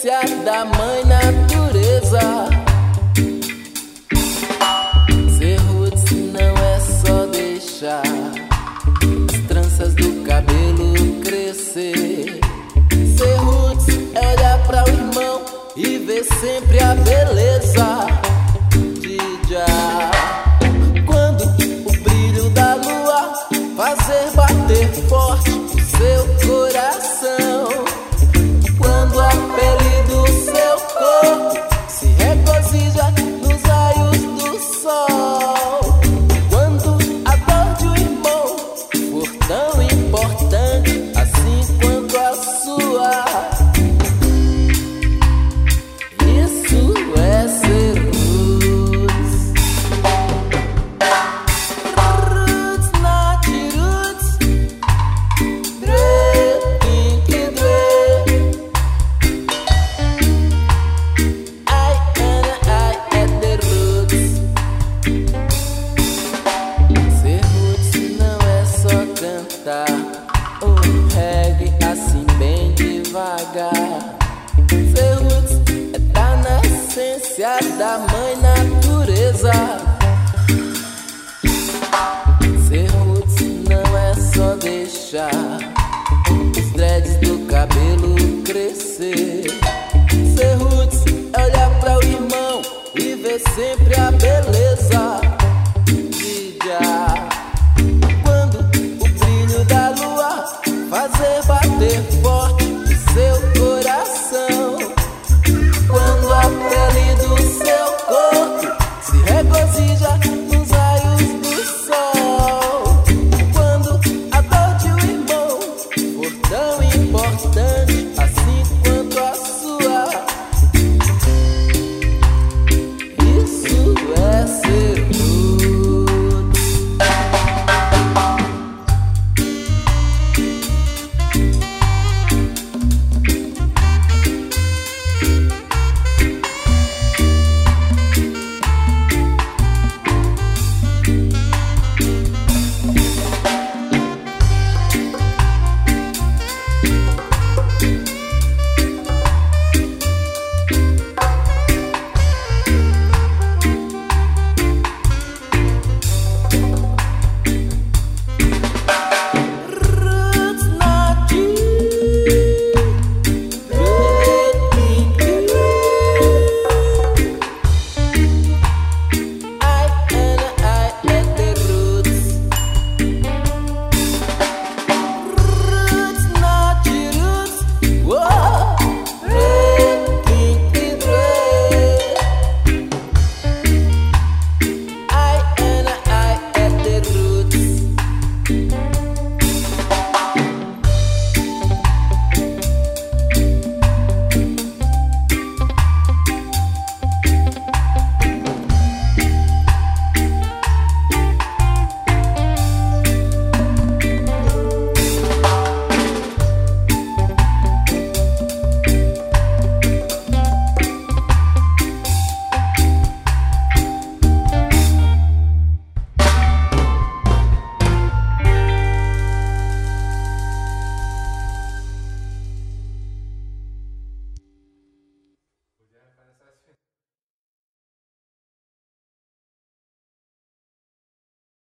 essência da mãe natureza. Ser roots não é só deixar as tranças do cabelo crescer. Ser roots é olhar para o irmão e ver sempre a beleza de já. Quando o brilho da lua fazer bater forte o seu coração, quando a pele do seu corpo se regozija nos raios do sol, quando a dor de um irmão for tão importante assim quanto a sua, isso é ser roots. Roots, not roots. Dre, Pink Dre. I at the roots. Ser roots não é só cantar um reggae assim bem devagar. Ser roots é tá na essência da mãe